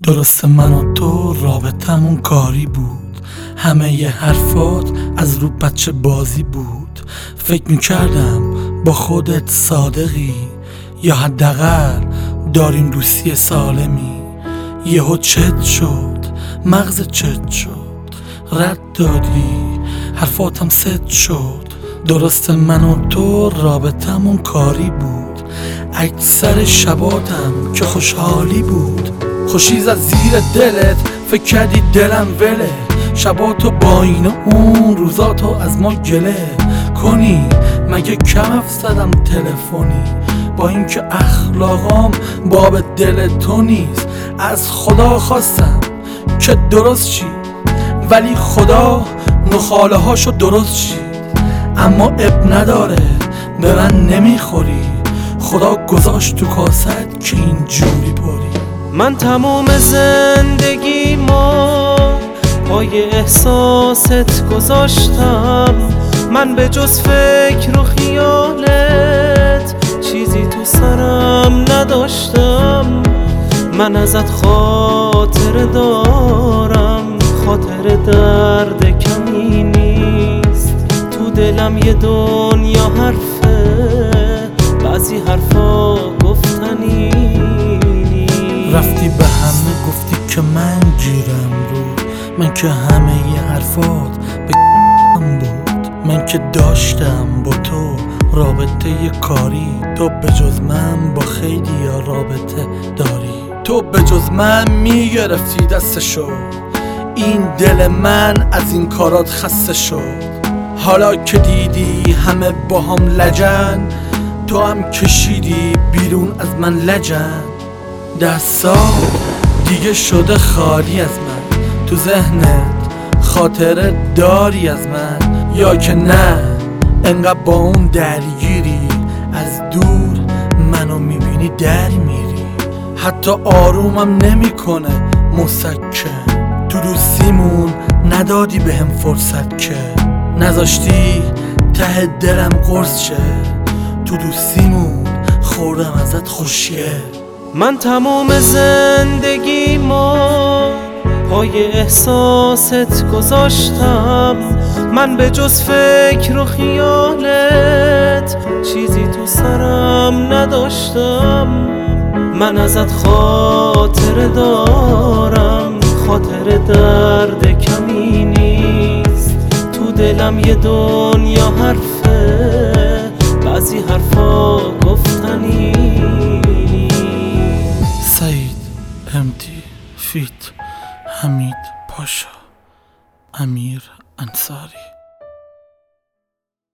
درست من و تو رابطمون کاری بود، همه ی حرفات از رو بچه بازی بود. فکر میکردم با خودت صادقی، یا حداقل داریم دوستی سالمی. یهو چت شد، مغز چت شد، رد دادی، حرفاتم ست شد. درست من و تو رابطمون کاری بود، اکثر شباتم که خوشحالی بود. خوشیز از زیر دلت فکر کردی دلم وله، شباتو با این و اون، روزاتو از ما گله کنی. مگه کم زدم تلفنی؟ با اینکه اخلاقام باب دل تو نیست. از خدا خواستم که درست شی، ولی خدا نخاله هاشو درست شید. اما اب نداره، به من نمیخوری، خدا گذاشت تو کاست که اینجوری پری. من تموم زندگیمو پای احساست گذاشتم. من به جز فکر و خیالت چیزی تو سرم نداشتم. من ازت خاطر دارم، خاطر درد کمی نیست. تو دلم یه دنیا حرفه، بعضی حرفا گفتنی نیست. رفتی به همه گفتی که من گیرم بود، من که همه ی حرفات به بود. من که داشتم با تو رابطه ی کاری، تو به جز من با خیلی ها رابطه داری. تو به جز من میگرفتی دستشو، این دل من از این کارات خسته شد. حالا که دیدی همه با هم لجن، تو هم کشیدی بیرون از من لجن. دستا دیگه شده خالی از من، تو ذهنت خاطره داری از من، یا که نه انقدر با اون درگیری، از دور منو میبینی در میری. حتی آرومم نمیکنه مسکن، تو دوستیمون ندادی بهم فرصت که نذاشتی ته دلم قرص شه. تو دوستیمون خوردم ازت خوشیه. من تموم زندگیمو پای احساست گذاشتم. من به جز فکر و خیالت چیزی تو سرم نداشتم. من ازت خاطر دارم، خاطر درد کمی نیست. تو دلم یه دنیا حرفه، بعضی حرفا گفتنی نیست. سعید امتی فیت حمید پاشا، امیر انصاری.